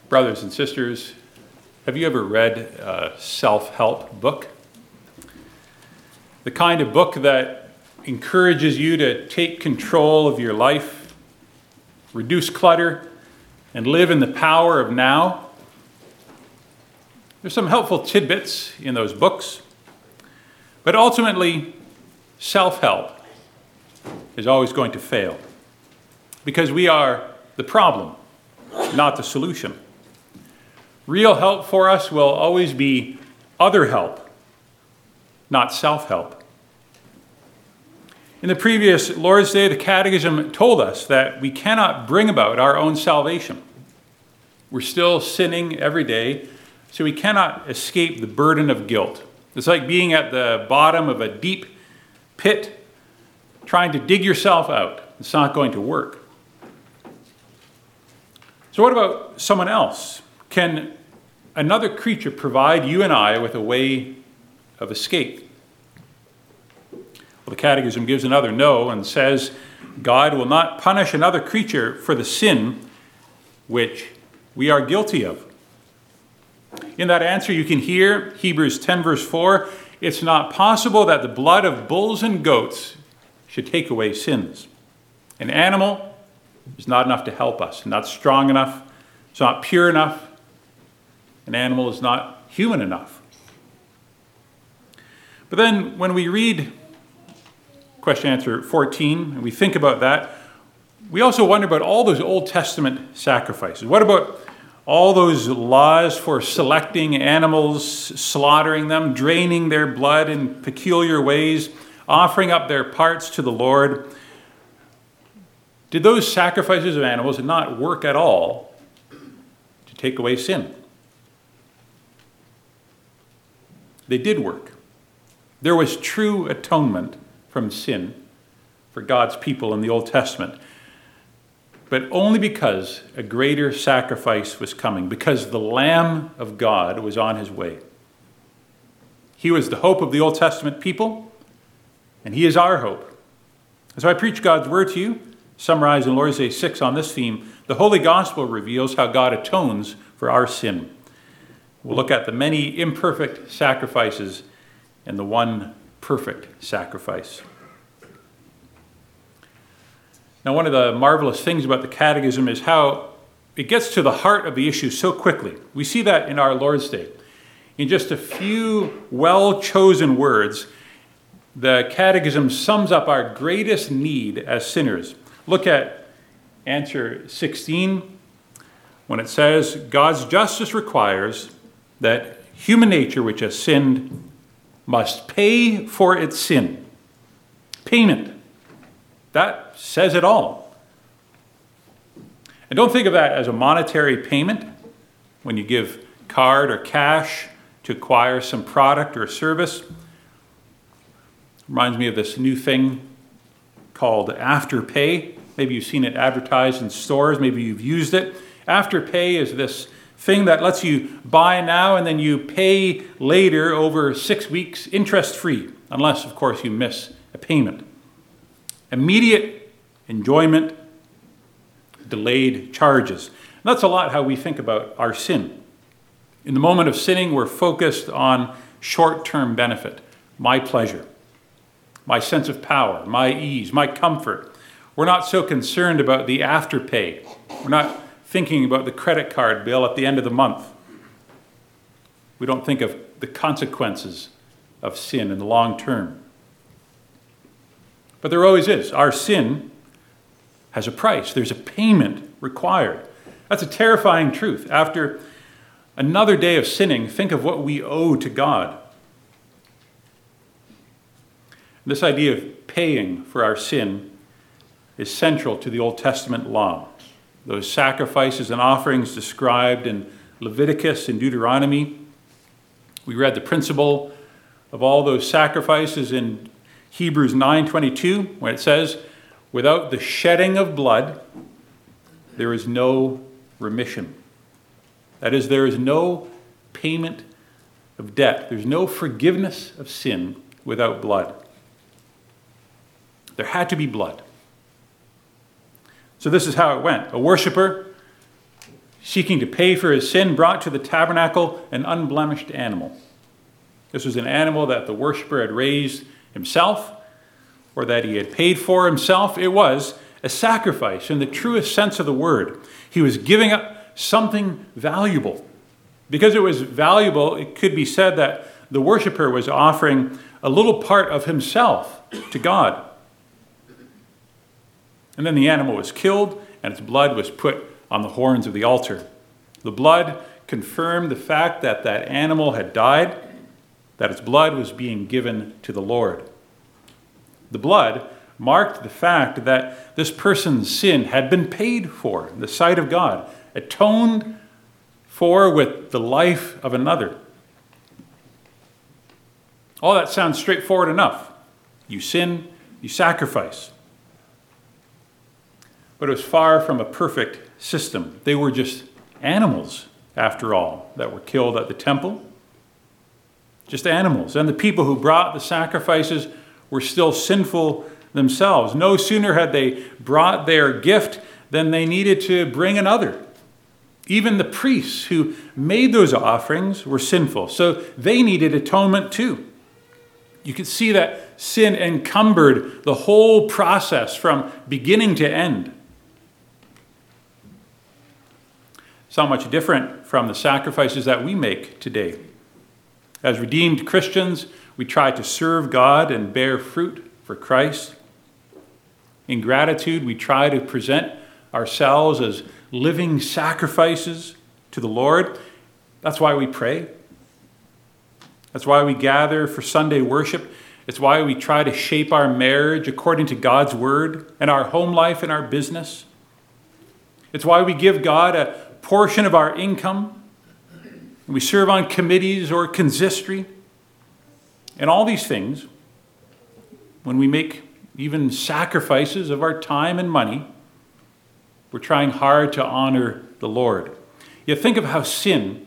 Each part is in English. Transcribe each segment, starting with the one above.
Brothers and sisters, have you ever read a self-help book? The kind of book that encourages you to take control of your life, reduce clutter, and live in the power of now? There's some helpful tidbits in those books, but ultimately, self-help is always going to fail because we are the problem, not the solution. Real help for us will always be other help, not self-help. In the previous Lord's Day, the Catechism told us that we cannot bring about our own salvation. We're still sinning every day, so we cannot escape the burden of guilt. It's like being at the bottom of a deep pit, trying to dig yourself out. It's not going to work. So what about someone else? Can another creature provide you and I with a way of escape? Well, the Catechism gives another no and says, God will not punish another creature for the sin which we are guilty of. In that answer, you can hear Hebrews 10 verse 4, it's not possible that the blood of bulls and goats should take away sins. An animal is not enough to help us, not strong enough, it's not pure enough. An animal is not human enough. But then when we read question answer 14, and we think about that, we also wonder about all those Old Testament sacrifices. What about all those laws for selecting animals, slaughtering them, draining their blood in peculiar ways, offering up their parts to the Lord? Did those sacrifices of animals not work at all to take away sin? They did work. There was true atonement from sin for God's people in the Old Testament, but only because a greater sacrifice was coming, because the Lamb of God was on his way. He was the hope of the Old Testament people, and he is our hope. So I preach God's word to you, summarized in Lord's Day 6 on this theme. The Holy Gospel reveals how God atones for our sin. We'll look at the many imperfect sacrifices and the one perfect sacrifice. Now, one of the marvelous things about the Catechism is how it gets to the heart of the issue so quickly. We see that in our Lord's Day. In just a few well-chosen words, the Catechism sums up our greatest need as sinners. Look at answer 16 when it says, God's justice requires that human nature which has sinned must pay for its sin. Payment. That says it all. And don't think of that as a monetary payment when you give card or cash to acquire some product or service. Reminds me of this new thing called Afterpay. Maybe you've seen it advertised in stores. Maybe you've used it. Afterpay is this thing that lets you buy now and then you pay later over 6 weeks interest-free, unless, of course, you miss a payment. Immediate enjoyment, delayed charges. And that's a lot how we think about our sin. In the moment of sinning, we're focused on short-term benefit, my pleasure, my sense of power, my ease, my comfort. We're not so concerned about the afterpay. We're not thinking about the credit card bill at the end of the month. We don't think of the consequences of sin in the long term. But there always is. Our sin has a price. There's a payment required. That's a terrifying truth. After another day of sinning, think of what we owe to God. This idea of paying for our sin is central to the Old Testament law. Those sacrifices and offerings described in Leviticus and Deuteronomy. We read the principle of all those sacrifices in Hebrews 9:22, where it says, without the shedding of blood, there is no remission. That is, there is no payment of debt. There's no forgiveness of sin without blood. There had to be blood. So this is how it went. A worshiper seeking to pay for his sin, brought to the tabernacle an unblemished animal. This was an animal that the worshiper had raised himself, or that he had paid for himself. It was a sacrifice in the truest sense of the word. He was giving up something valuable. Because it was valuable, it could be said that the worshiper was offering a little part of himself to God. And then the animal was killed, and its blood was put on the horns of the altar. The blood confirmed the fact that that animal had died, that its blood was being given to the Lord. The blood marked the fact that this person's sin had been paid for in the sight of God, atoned for with the life of another. All that sounds straightforward enough. You sin, you sacrifice. But it was far from a perfect system. They were just animals, after all, that were killed at the temple. Just animals. And the people who brought the sacrifices were still sinful themselves. No sooner had they brought their gift than they needed to bring another. Even the priests who made those offerings were sinful, so they needed atonement too. You could see that sin encumbered the whole process from beginning to end. It's not much different from the sacrifices that we make today. As redeemed Christians, we try to serve God and bear fruit for Christ. In gratitude, we try to present ourselves as living sacrifices to the Lord. That's why we pray. That's why we gather for Sunday worship. It's why we try to shape our marriage according to God's word, and our home life and our business. It's why we give God a portion of our income. We serve on committees or consistory. And all these things, when we make even sacrifices of our time and money, we're trying hard to honor the Lord. Yet think of how sin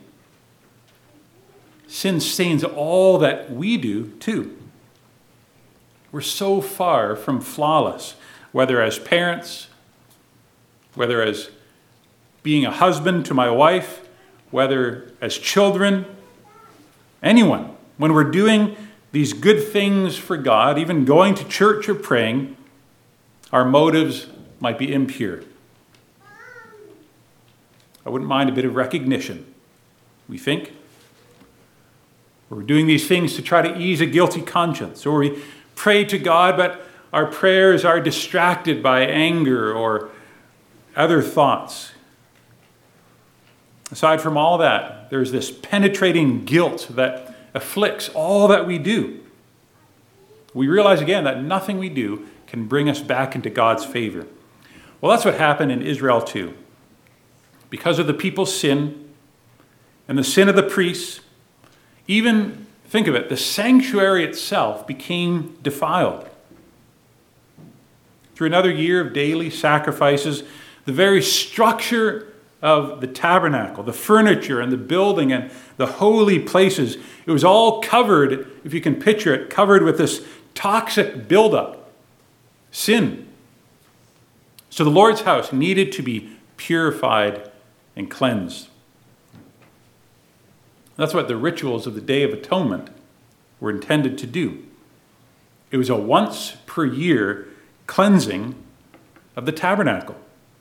stains all that we do too. We're so far from flawless, whether as parents, whether as being a husband to my wife, whether as children, anyone. When we're doing these good things for God, even going to church or praying, our motives might be impure. I wouldn't mind a bit of recognition, we think. We're doing these things to try to ease a guilty conscience, or we pray to God, but our prayers are distracted by anger or other thoughts. Aside from all that, there's this penetrating guilt that afflicts all that we do. We realize again that nothing we do can bring us back into God's favor. Well, that's what happened in Israel too. Because of the people's sin and the sin of the priests, even, think of it, the sanctuary itself became defiled. Through another year of daily sacrifices, the very structure of the tabernacle, the furniture and the building and the holy places, it was all covered, if you can picture it, covered with this toxic buildup, sin. So the Lord's house needed to be purified and cleansed. That's what the rituals of the Day of Atonement were intended to do. It was a once per year cleansing of the tabernacle.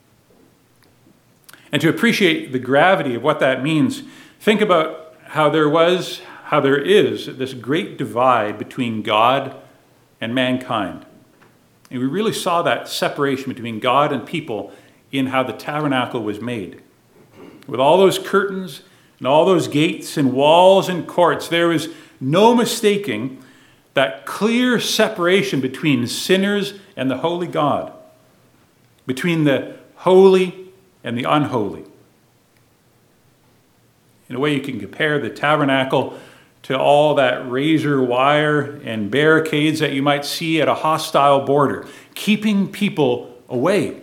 And to appreciate the gravity of what that means, think about how there is this great divide between God and mankind. And we really saw that separation between God and people in how the tabernacle was made. With all those curtains and all those gates and walls and courts, there was no mistaking that clear separation between sinners and the holy God, between the holy and the unholy. In a way, you can compare the tabernacle to all that razor wire and barricades that you might see at a hostile border, keeping people away.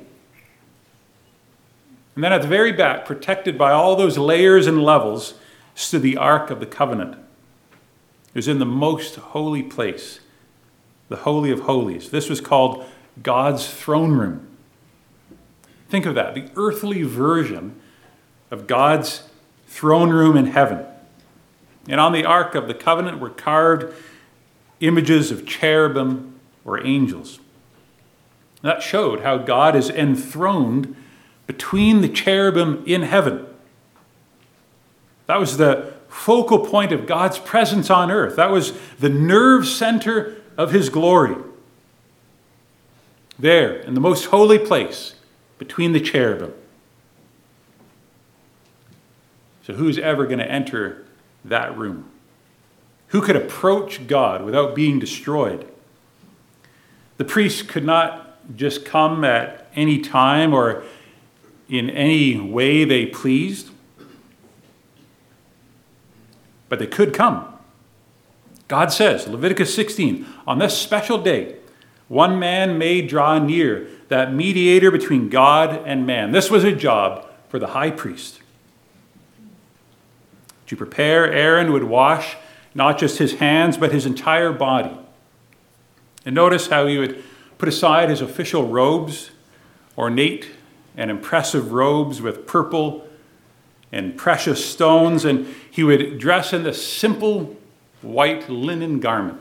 And then at the very back, protected by all those layers and levels, stood the Ark of the Covenant. It was in the most holy place, the Holy of Holies. This was called God's throne room. Think of that, the earthly version of God's throne room in heaven. And on the Ark of the Covenant were carved images of cherubim or angels. That showed how God is enthroned between the cherubim in heaven. That was the focal point of God's presence on earth. That was the nerve center of his glory. There, in the most holy place, between the cherubim. So who's ever going to enter that room? Who could approach God without being destroyed? The priests could not just come at any time or in any way they pleased, but they could come. God says, Leviticus 16, on this special day, one man may draw near, that mediator between God and man. This was a job for the high priest. To prepare, Aaron would wash not just his hands, but his entire body. And notice how he would put aside his official robes, ornate and impressive robes with purple and precious stones, and he would dress in this simple white linen garment.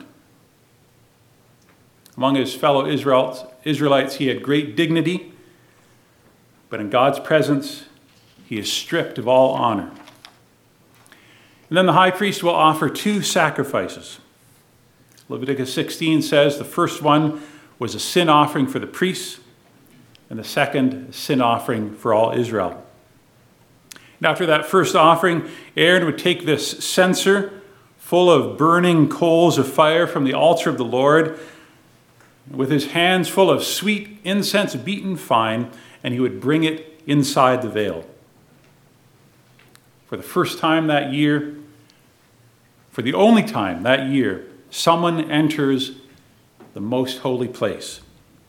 Among his fellow Israelites, he had great dignity, but in God's presence, he is stripped of all honor. And then the high priest will offer two sacrifices. Leviticus 16 says the first one was a sin offering for the priests, and the second, a sin offering for all Israel. And after that first offering, Aaron would take this censer full of burning coals of fire from the altar of the Lord, with his hands full of sweet incense beaten fine, and he would bring it inside the veil. For the first time that year, for the only time that year, someone enters the most holy place.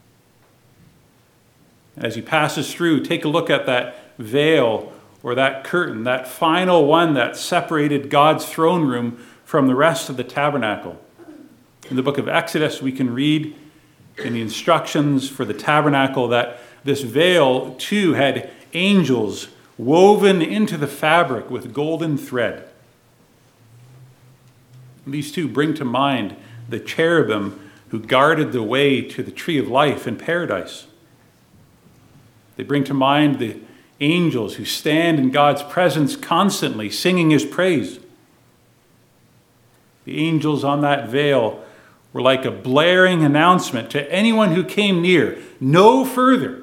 As he passes through, take a look at that veil or that curtain, that final one that separated God's throne room from the rest of the tabernacle. In the book of Exodus, we can read in the instructions for the tabernacle that this veil too had angels woven into the fabric with golden thread. These two bring to mind the cherubim who guarded the way to the tree of life in paradise. They bring to mind the angels who stand in God's presence constantly, singing his praise. The angels on that veil were like a blaring announcement to anyone who came near, no further.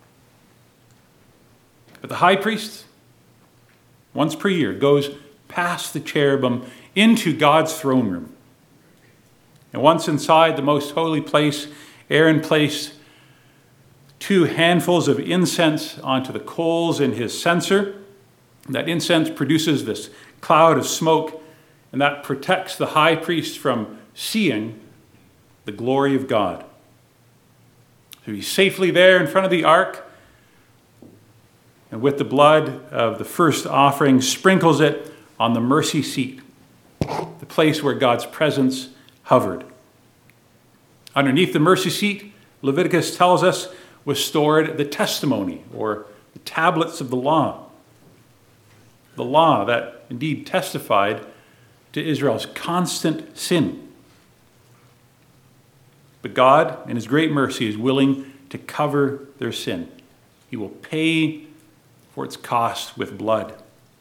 But the high priest, once per year, goes past the cherubim into God's throne room. And once inside the most holy place, Aaron placed 2 handfuls of incense onto the coals in his censer. That incense produces this cloud of smoke, and that protects the high priest from seeing the glory of God. So he's safely there in front of the ark, and with the blood of the first offering, sprinkles it on the mercy seat, the place where God's presence hovered. Underneath the mercy seat, Leviticus tells us, was stored the testimony, or the tablets of the law that indeed testified to Israel's constant sin. But God, in his great mercy, is willing to cover their sin. He will pay for its cost with blood.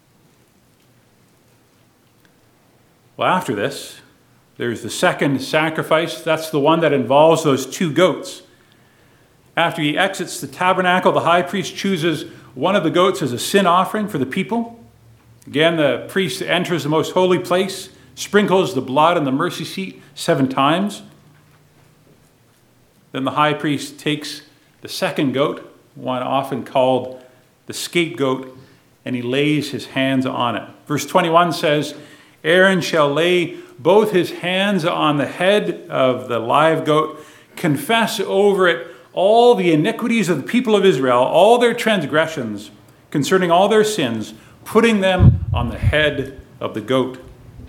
Well, after this, there's the second sacrifice. That's the one that involves those 2 goats. After he exits the tabernacle, the high priest chooses one of the goats as a sin offering for the people. Again, the priest enters the most holy place, sprinkles the blood on the mercy seat 7 times. Then the high priest takes the second goat, one often called the scapegoat, and he lays his hands on it. Verse 21 says, Aaron shall lay both his hands on the head of the live goat, confess over it all the iniquities of the people of Israel, all their transgressions concerning all their sins, putting them on the head of the goat.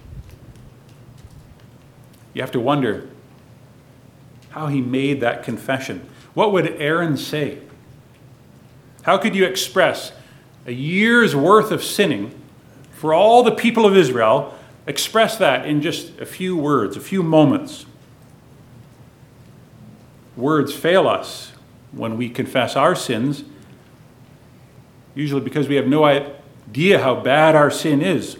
You have to wonder how he made that confession. What would Aaron say? How could you express a year's worth of sinning for all the people of Israel, express that in just a few words, a few moments. Words fail us when we confess our sins, usually because we have no idea how bad our sin is.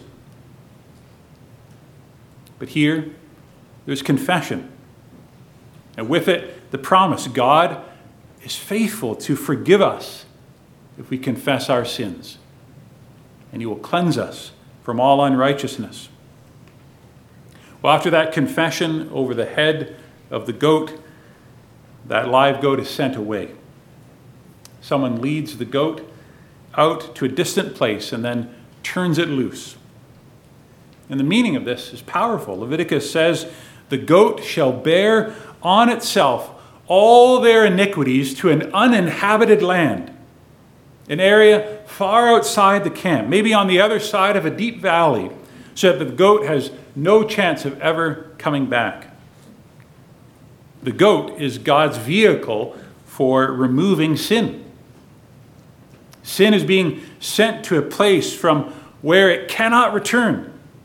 But here, there's confession. And with it, the promise God is faithful to forgive us if we confess our sins. And he will cleanse us from all unrighteousness. Well, after that confession over the head of the goat, that live goat is sent away. Someone leads the goat out to a distant place and then turns it loose. And the meaning of this is powerful. Leviticus says, the goat shall bear on itself all their iniquities to an uninhabited land, an area far outside the camp, maybe on the other side of a deep valley, so that the goat has no chance of ever coming back. The goat is God's vehicle for removing sin. Sin is being sent to a place from where it cannot return.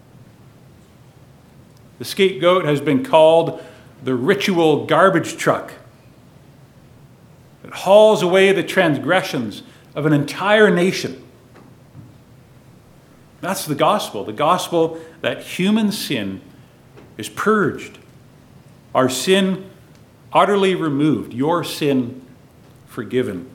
The scapegoat has been called the ritual garbage truck. It hauls away the transgressions of an entire nation. That's the gospel that human sin is purged. Our sin utterly removed, your sin forgiven.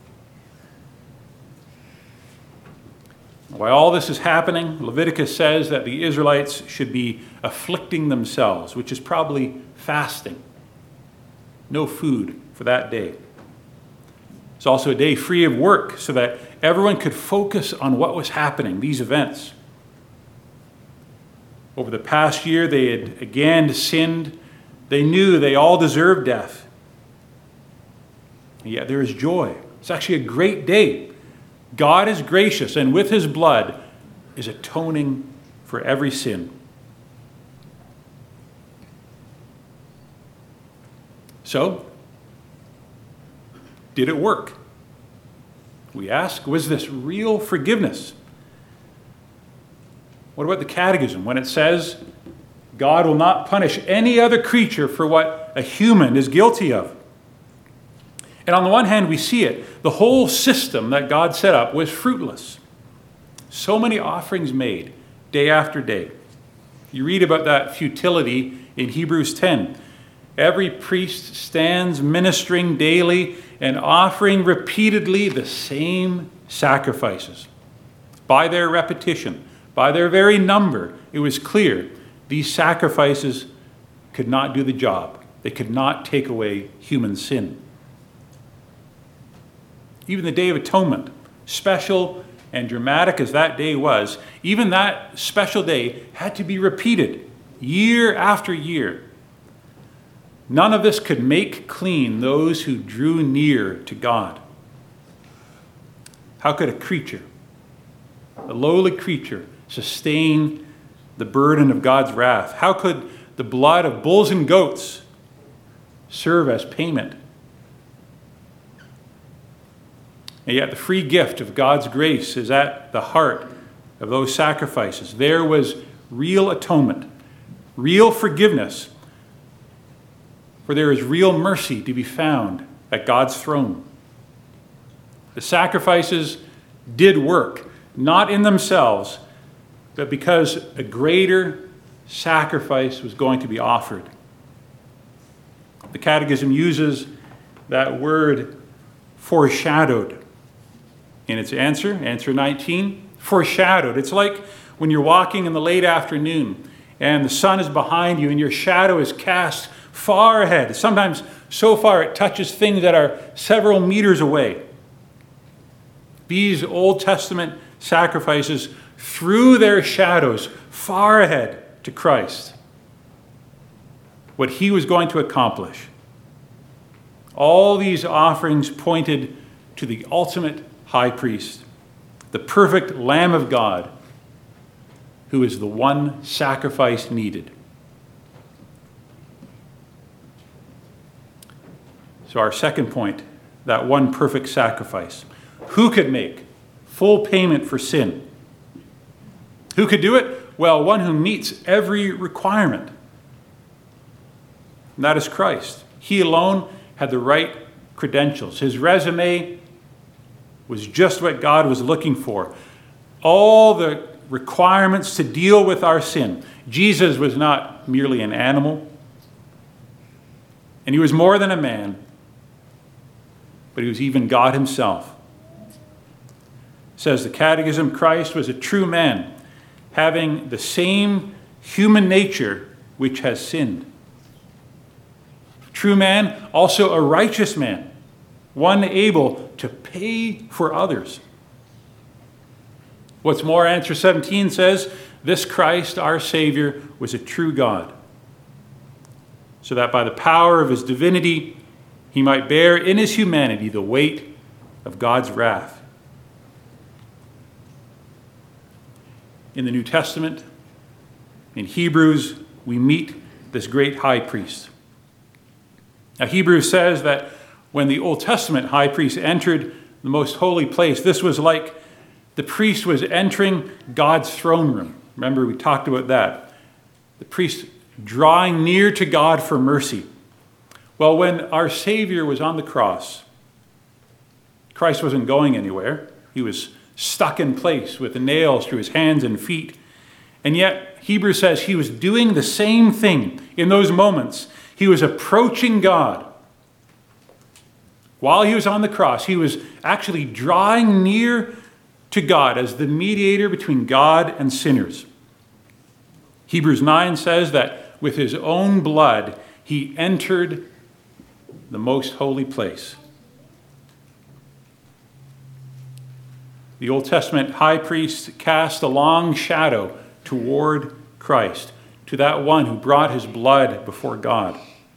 While all this is happening, Leviticus says that the Israelites should be afflicting themselves, which is probably fasting. No food for that day. It's also a day free of work so that everyone could focus on what was happening, these events. Over the past year, they had again sinned. They knew they all deserved death. And yet there is joy. It's actually a great day. God is gracious, and with his blood is atoning for every sin. So, did it work? We ask, was this real forgiveness? What about the Catechism when it says, God will not punish any other creature for what a human is guilty of? And on the one hand, we see it. The whole system that God set up was fruitless. So many offerings made day after day. You read about that futility in Hebrews 10. Every priest stands ministering daily and offering repeatedly the same sacrifices. By their repetition, by their very number, it was clear these sacrifices could not do the job. They could not take away human sin. Even the Day of Atonement, special and dramatic as that day was, even that special day had to be repeated year after year. None of this could make clean those who drew near to God. How could a creature, a lowly creature, sustain the burden of God's wrath? How could the blood of bulls and goats serve as payment? And yet the free gift of God's grace is at the heart of those sacrifices. There was real atonement, real forgiveness, for there is real mercy to be found at God's throne. The sacrifices did work, not in themselves, but because a greater sacrifice was going to be offered. The Catechism uses that word foreshadowed in its answer 19, foreshadowed. It's like when you're walking in the late afternoon and the sun is behind you and your shadow is cast far ahead, sometimes so far it touches things that are several meters away. These Old Testament sacrifices threw their shadows far ahead to Christ, what he was going to accomplish. All these offerings pointed to the ultimate high priest, the perfect Lamb of God, who is the one sacrifice needed. So our second point, that one perfect sacrifice. Who could make full payment for sin. Who could do it? Well, one who meets every requirement. And that is Christ. He alone had the right credentials. His resume was just what God was looking for. All the requirements to deal with our sin. Jesus was not merely an animal, and he was more than a man, but he was even God himself. It says the Catechism, Christ was a true man, having the same human nature which has sinned. True man, also a righteous man, one able to pay for others. What's more, answer 17 says, this Christ, our Savior, was a true God, so that by the power of his divinity, he might bear in his humanity the weight of God's wrath. In the New Testament, in Hebrews, we meet this great high priest. Now, Hebrews says that when the Old Testament high priest entered the most holy place, this was like the priest was entering God's throne room. Remember, we talked about that. The priest drawing near to God for mercy. Well, when our Savior was on the cross, Christ wasn't going anywhere. He was stuck in place with the nails through his hands and feet. And yet, Hebrews says he was doing the same thing in those moments. He was approaching God. While he was on the cross, he was actually drawing near to God as the mediator between God and sinners. Hebrews 9 says that with his own blood, he entered the most holy place. The Old Testament high priest cast a long shadow toward Christ, to that one who brought his blood before God.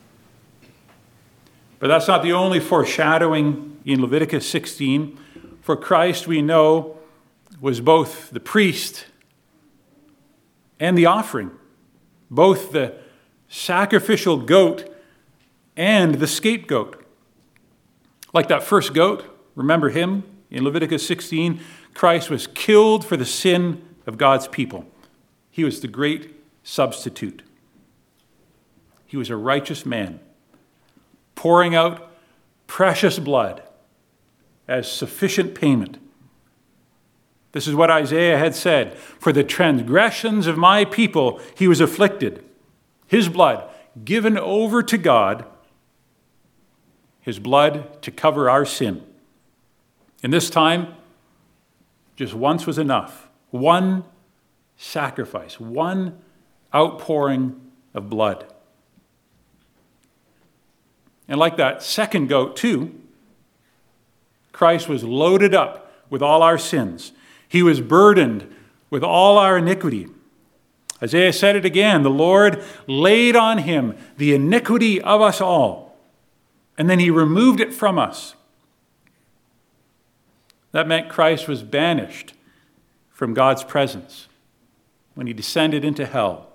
But that's not the only foreshadowing in Leviticus 16. For Christ, we know, was both the priest and the offering, both the sacrificial goat and the scapegoat. Like that first goat, remember him in Leviticus 16? Christ was killed for the sin of God's people. He was the great substitute. He was a righteous man, pouring out precious blood as sufficient payment. This is what Isaiah had said. For the transgressions of my people he was afflicted. His blood given over to God. His blood to cover our sin. And this time, just once was enough. One sacrifice. One outpouring of blood. And like that second goat too, Christ was loaded up with all our sins. He was burdened with all our iniquity. Isaiah said it again, the Lord laid on him the iniquity of us all, and then he removed it from us. That meant Christ was banished from God's presence when he descended into hell.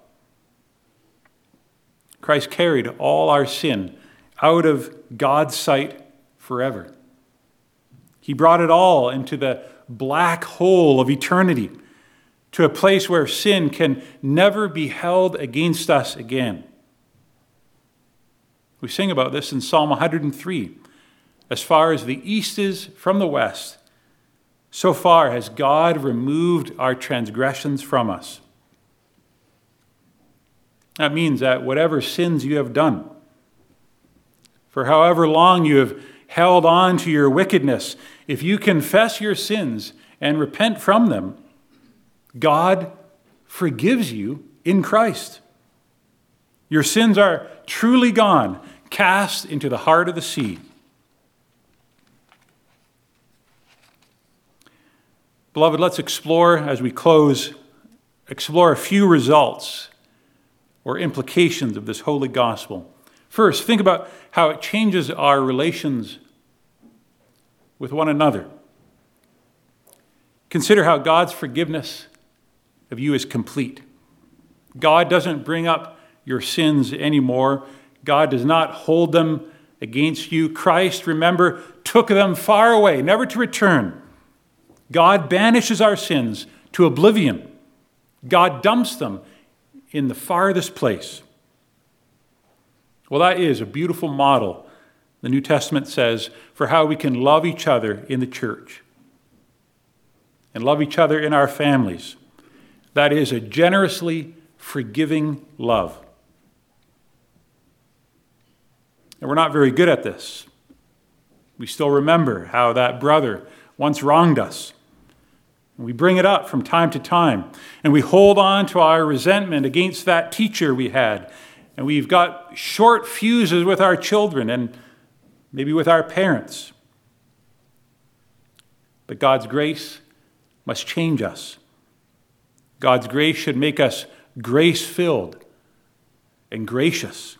Christ carried all our sin out of God's sight forever. He brought it all into the black hole of eternity, to a place where sin can never be held against us again. We sing about this in Psalm 103. As far as the east is from the west, so far has God removed our transgressions from us. That means that whatever sins you have done, for however long you have held on to your wickedness, if you confess your sins and repent from them, God forgives you in Christ. Your sins are truly gone, cast into the heart of the sea. Beloved, let's explore, as we close, a few results or implications of this holy gospel. First, think about how it changes our relations with one another. Consider how God's forgiveness of you is complete. God doesn't bring up your sins anymore. God does not hold them against you. Christ, remember, took them far away, never to return. God banishes our sins to oblivion. God dumps them in the farthest place. Well, that is a beautiful model, the New Testament says, for how we can love each other in the church and love each other in our families. That is a generously forgiving love. And we're not very good at this. We still remember how that brother once wronged us. We bring it up from time to time, and we hold on to our resentment against that teacher we had. And we've got short fuses with our children and maybe with our parents. But God's grace must change us. God's grace should make us grace-filled and gracious.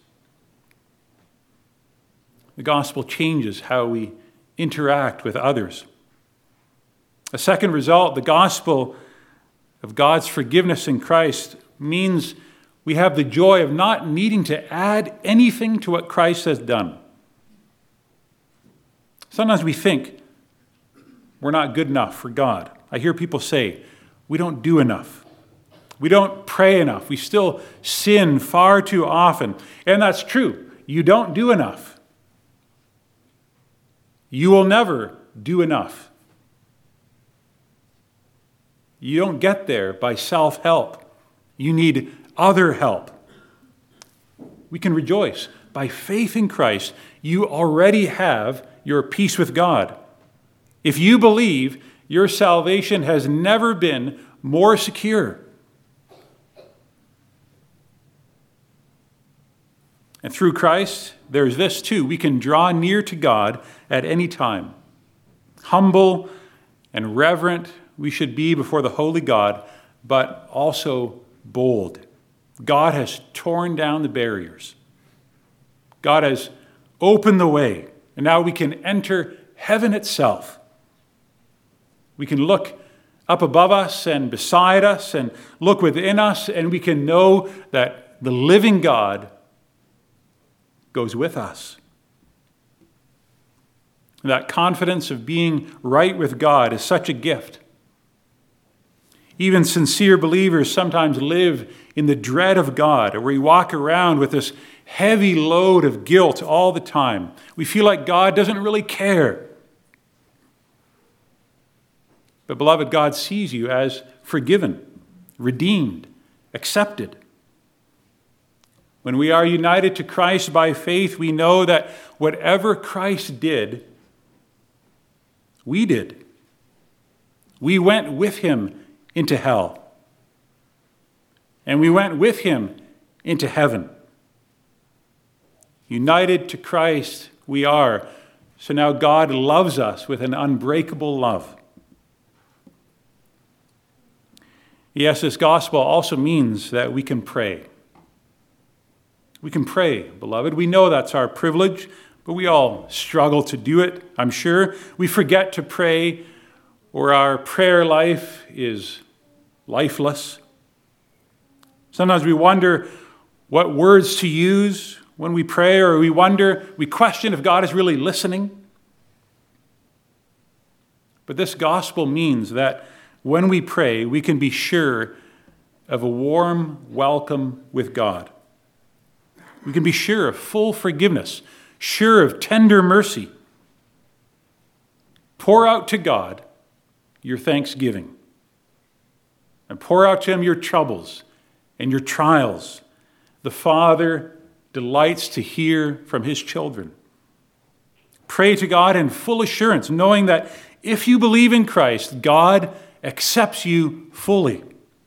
The gospel changes how we interact with others. A second result, the gospel of God's forgiveness in Christ means we have the joy of not needing to add anything to what Christ has done. Sometimes we think we're not good enough for God. I hear people say, we don't do enough. We don't pray enough. We still sin far too often. And that's true. You don't do enough. You will never do enough. You don't get there by self-help. You need other help. We can rejoice. By faith in Christ, you already have your peace with God. If you believe, your salvation has never been more secure. And through Christ, there's this too. We can draw near to God at any time. Humble and reverent we should be before the holy God, but also bold. God has torn down the barriers. God has opened the way, and now we can enter heaven itself. We can look up above us and beside us and look within us, and we can know that the living God goes with us. That confidence of being right with God is such a gift. Even sincere believers sometimes live in the dread of God, or we walk around with this heavy load of guilt all the time. We feel like God doesn't really care. But beloved, God sees you as forgiven, redeemed, accepted. When we are united to Christ by faith, we know that whatever Christ did, we did. We went with him into hell. And we went with him into heaven. United to Christ we are. So now God loves us with an unbreakable love. Yes, this gospel also means that we can pray. We can pray, beloved. We know that's our privilege, but we all struggle to do it, I'm sure. We forget to pray, or our prayer life is lifeless. Sometimes we wonder what words to use when we pray, or we question if God is really listening. But this gospel means that when we pray, we can be sure of a warm welcome with God. We can be sure of full forgiveness, sure of tender mercy. Pour out to God your thanksgiving, and pour out to him your troubles and your trials. The Father delights to hear from his children. Pray to God in full assurance, knowing that if you believe in Christ, God accepts you fully.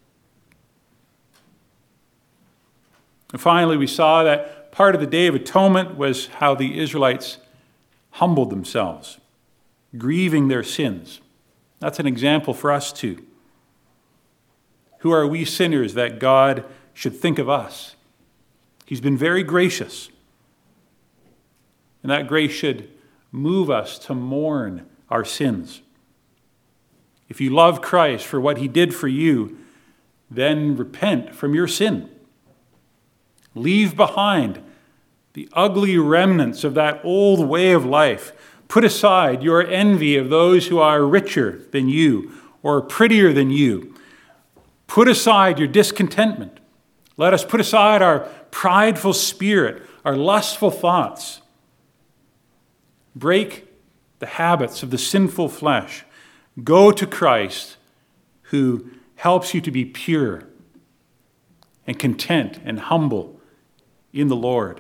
And finally, we saw that part of the Day of Atonement was how the Israelites humbled themselves, grieving their sins. That's an example for us too. Who are we sinners that God should think of us? He's been very gracious. And that grace should move us to mourn our sins. If you love Christ for what he did for you, then repent from your sin. Leave behind the ugly remnants of that old way of life. Put aside your envy of those who are richer than you or prettier than you. Put aside your discontentment. Let us put aside our prideful spirit, our lustful thoughts. Break the habits of the sinful flesh. Go to Christ, who helps you to be pure and content and humble in the Lord.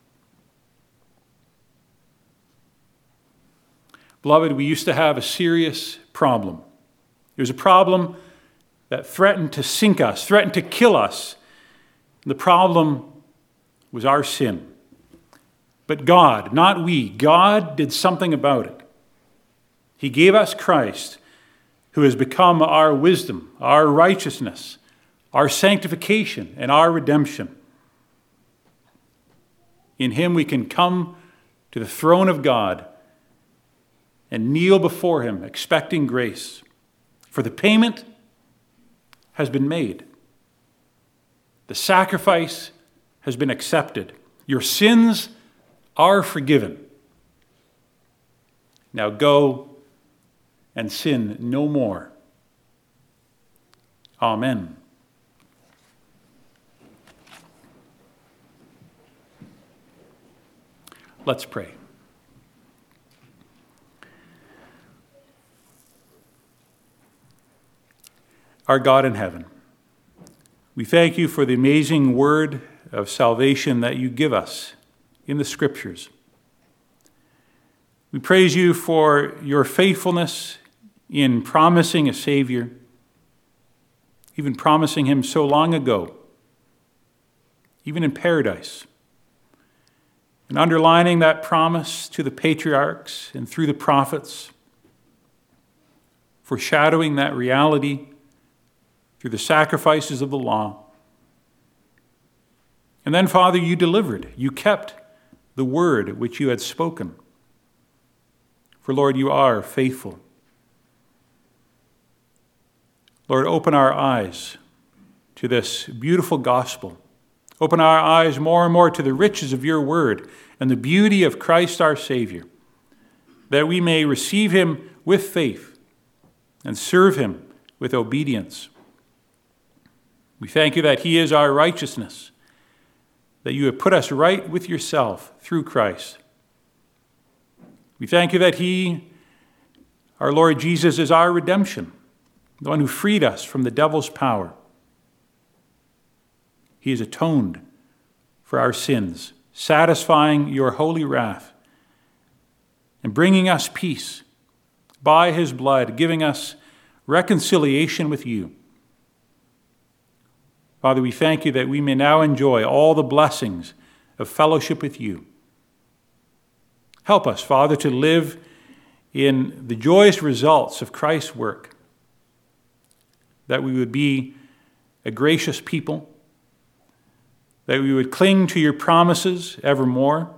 Beloved, we used to have a serious problem. It was a problem that threatened to sink us, threatened to kill us. The problem was our sin. But God, not we, God did something about it. He gave us Christ, who has become our wisdom, our righteousness, our sanctification, and our redemption. In him we can come to the throne of God and kneel before him, expecting grace. For the payment has been made. The sacrifice has been accepted. Your sins are forgiven. Now go and sin no more. Amen. Let's pray. Our God in heaven, we thank you for the amazing word of salvation that you give us in the Scriptures. We praise you for your faithfulness in promising a Savior, even promising him so long ago, even in paradise, and underlining that promise to the patriarchs and through the prophets, foreshadowing that reality through the sacrifices of the law. And then, Father, you delivered. You kept the word which you had spoken. For, Lord, you are faithful. Lord, open our eyes to this beautiful gospel. Open our eyes more and more to the riches of your word and the beauty of Christ our Savior, that we may receive him with faith and serve him with obedience. We thank you that he is our righteousness, that you have put us right with yourself through Christ. We thank you that he, our Lord Jesus, is our redemption, the one who freed us from the devil's power. He has atoned for our sins, satisfying your holy wrath and bringing us peace by his blood, giving us reconciliation with you. Father, we thank you that we may now enjoy all the blessings of fellowship with you. Help us, Father, to live in the joyous results of Christ's work, that we would be a gracious people, that we would cling to your promises evermore,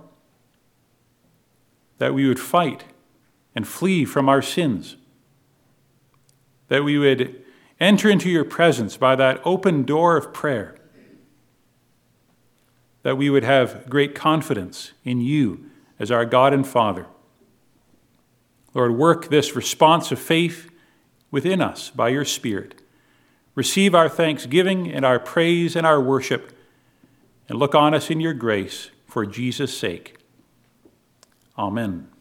that we would fight and flee from our sins, that we would enter into your presence by that open door of prayer, that we would have great confidence in you as our God and Father. Lord, work this response of faith within us by your Spirit. Receive our thanksgiving and our praise and our worship, and look on us in your grace for Jesus' sake. Amen.